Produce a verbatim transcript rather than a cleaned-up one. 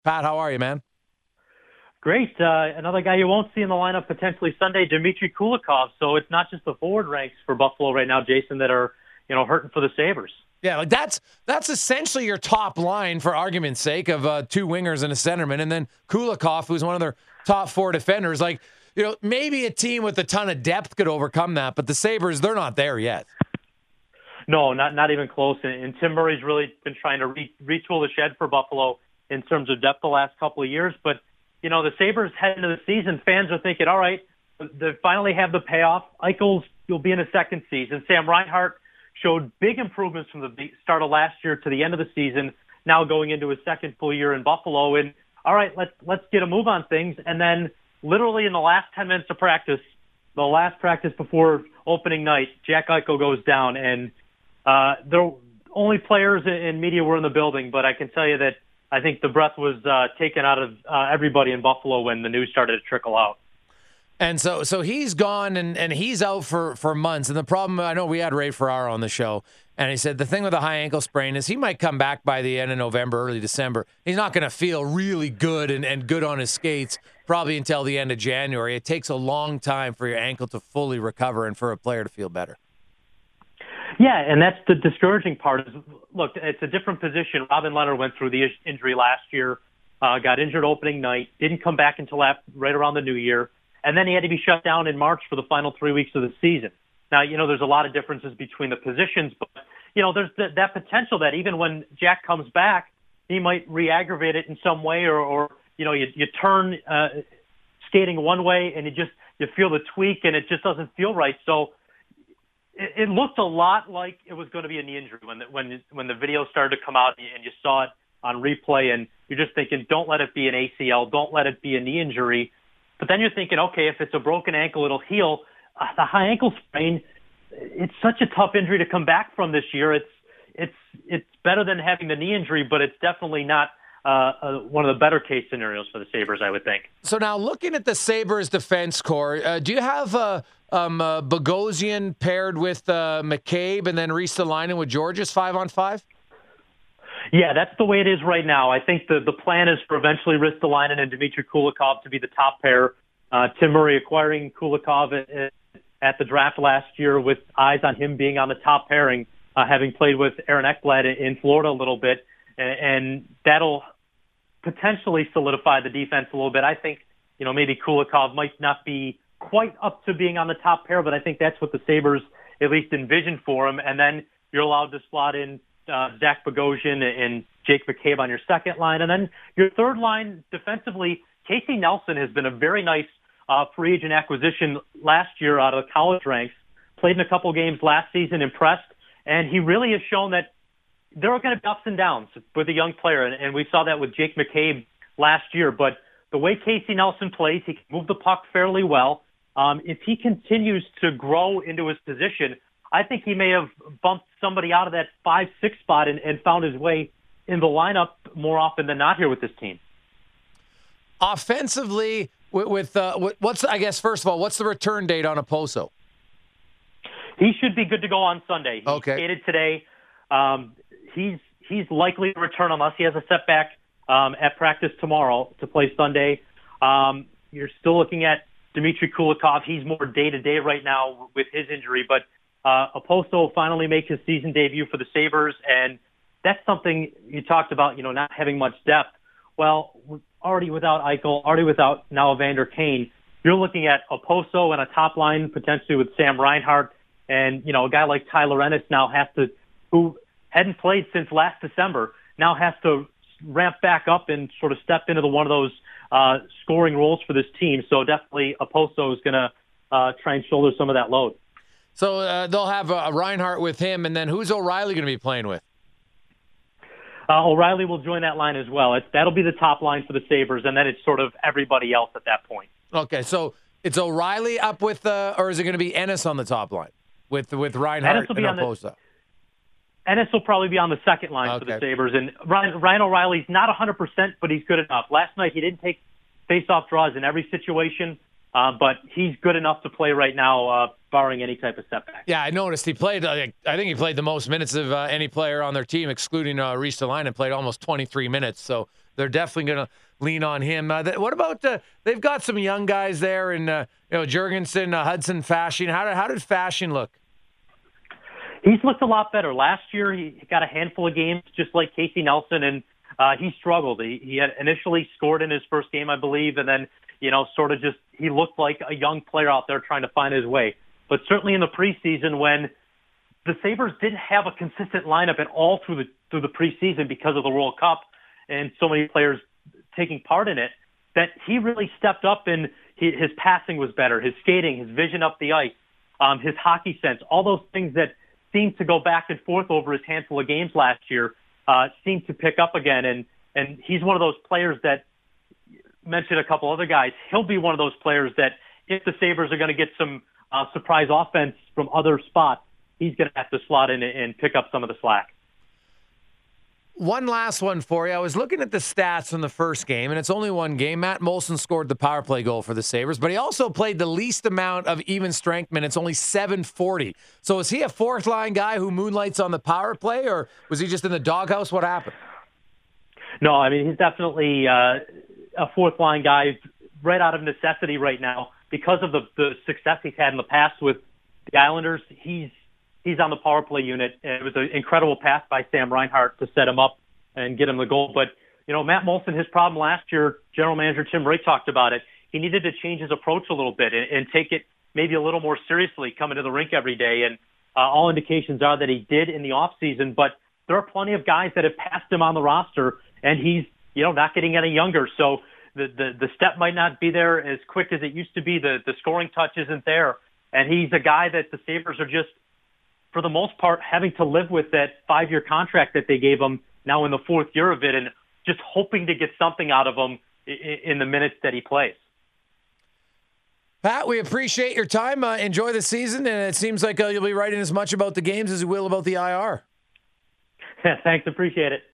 Pat, how are you, man? Great. Uh, another guy you won't see in the lineup potentially Sunday, Dmitry Kulikov. So it's not just the forward ranks for Buffalo right now, Jason, that are you know hurting for the Sabres. Yeah, like that's that's essentially your top line, for argument's sake, of uh, two wingers and a centerman, and then Kulikov, who's one of their top four defenders. Like, you know, maybe a team with a ton of depth could overcome that, but the Sabres, they're not there yet. No, not not even close. And, and Tim Murray's really been trying to re- retool the shed for Buffalo in terms of depth the last couple of years. But, you know, the Sabres head into the season, fans are thinking, all right, they finally have the payoff. Eichel's will be in a second season. Sam Reinhart showed big improvements from the start of last year to the end of the season, now going into his second full year in Buffalo. And, all right, let's let's get a move on things. And then literally in the last ten minutes of practice, the last practice before opening night, Jack Eichel goes down. And uh, the only players and media were in the building, but I can tell you that I think the breath was uh, taken out of uh, everybody in Buffalo when the news started to trickle out. And so so he's gone, and, and he's out for, for months. And the problem, I know we had Ray Ferraro on the show, and he said the thing with a high ankle sprain is he might come back by the end of November, early December. He's not going to feel really good and, and good on his skates probably until the end of January. It takes a long time for your ankle to fully recover and for a player to feel better. Yeah, and that's the discouraging part. Is look, it's a different position. Robin Lehner went through the injury last year, uh, got injured opening night, didn't come back until after, right around the new year, and then he had to be shut down in March for the final three weeks of the season. Now, you know, there's a lot of differences between the positions, but, you know, there's th- that potential that even when Jack comes back, he might re-aggravate it in some way, or, or you know, you, you turn uh, skating one way and you just you feel the tweak and it just doesn't feel right. So it, it looked a lot like it was going to be a knee injury when the, when when the video started to come out and you saw it on replay, and you're just thinking, don't let it be an A C L, don't let it be a knee injury. But then you're thinking, okay, if it's a broken ankle, it'll heal. Uh, the high ankle sprain, it's such a tough injury to come back from this year. It's it's it's better than having the knee injury, but it's definitely not uh, uh, one of the better case scenarios for the Sabres, I would think. So now looking at the Sabres defense core, uh, do you have uh, um, uh, Bogosian paired with uh, McCabe and then Ristolainen with Georges five on five? Yeah, that's the way it is right now. I think the, the plan is for eventually Ristolainen and Dmitry Kulikov to be the top pair. Uh, Tim Murray acquiring Kulikov at, at the draft last year with eyes on him being on the top pairing, uh, having played with Aaron Ekblad in Florida a little bit, and, and that'll potentially solidify the defense a little bit. I think, you know, maybe Kulikov might not be quite up to being on the top pair, but I think that's what the Sabres at least envisioned for him. And then you're allowed to slot in Uh, Zach Bogosian and Jake McCabe on your second line. And then your third line defensively, Casey Nelson has been a very nice uh, free agent acquisition last year out of the college ranks. Played in a couple games last season, impressed. And he really has shown that there are going to be ups and downs with a young player. And, and we saw that with Jake McCabe last year. But the way Casey Nelson plays, he can move the puck fairly well. Um, if he continues to grow into his position, I think he may have bumped somebody out of that five six spot and, and found his way in the lineup more often than not here with this team. Offensively, with, with uh, what's I guess first of all, what's the return date on Oposo? He should be good to go on Sunday. He okay. skated today. Um, he's he's likely to return unless he has a setback um, at practice tomorrow to play Sunday. Um, you're still looking at Dmitry Kulikov. He's more day to day right now with his injury, but. Uh, Oposo will finally make his season debut for the Sabres, and that's something you talked about, you know, not having much depth. Well, already without Eichel, already without now Evander Kane, you're looking at Oposo and a top line potentially with Sam Reinhart, and, you know, a guy like Tyler Ennis now has to, who hadn't played since last December, now has to ramp back up and sort of step into the, one of those uh, scoring roles for this team. So definitely Oposo is going to uh, try and shoulder some of that load. So uh, they'll have uh, Reinhart with him, and then who's O'Reilly going to be playing with? Uh, O'Reilly will join that line as well. It's, that'll be the top line for the Sabres, and then it's sort of everybody else at that point. Okay, so it's O'Reilly up with, uh, or is it going to be Ennis on the top line with with Reinhart and Oposo? Ennis will probably be on the second line okay. for the Sabres, and Ryan, Ryan O'Reilly's not one hundred percent, but he's good enough. Last night he didn't take face-off draws in every situation. Uh, but he's good enough to play right now, uh, barring any type of setback. Yeah, I noticed he played. Uh, I think he played the most minutes of uh, any player on their team, excluding uh, Ristolainen, played almost twenty-three minutes. So they're definitely going to lean on him. Uh, th- what about uh, they've got some young guys there, and uh, you know Jurgensen, uh, Hudson, Fasching. How did how did Fasching look? He's looked a lot better. Last year, he got a handful of games, just like Casey Nelson, and uh, he struggled. He, he had initially scored in his first game, I believe, and then you know sort of just he looked like a young player out there trying to find his way. But certainly in the preseason, when the Sabres didn't have a consistent lineup at all through the through the preseason because of the World Cup and so many players taking part in it, that he really stepped up and he, his passing was better, his skating, his vision up the ice, um, his hockey sense, all those things that seemed to go back and forth over his handful of games last year uh, seemed to pick up again. And and he's one of those players that mentioned a couple other guys. He'll be one of those players that if the Sabres are going to get some uh, surprise offense from other spots, he's going to have to slot in and pick up some of the slack. One last one for you. I was looking at the stats from the first game, and it's only one game. Matt Moulson scored the power play goal for the Sabres, but he also played the least amount of even strength minutes, only seven forty. So is he a fourth line guy who moonlights on the power play, or was he just in the doghouse? What happened? No, I mean, he's definitely uh, a fourth line guy right out of necessity right now because of the, the success he's had in the past with the Islanders. He's He's on the power play unit. It was an incredible pass by Sam Reinhart to set him up and get him the goal. But, you know, Matt Moulson, his problem last year, General Manager Tim Ray talked about it. He needed to change his approach a little bit and, and take it maybe a little more seriously coming to the rink every day. And uh, all indications are that he did in the offseason. But there are plenty of guys that have passed him on the roster, and he's, you know, not getting any younger. So the, the, the step might not be there as quick as it used to be. The, the scoring touch isn't there. And he's a guy that the Sabres are just, for the most part, having to live with that five-year contract that they gave him now in the fourth year of it and just hoping to get something out of him in the minutes that he plays. Pat, we appreciate your time. Uh, enjoy the season, and it seems like uh, you'll be writing as much about the games as you will about the I R. Thanks, appreciate it.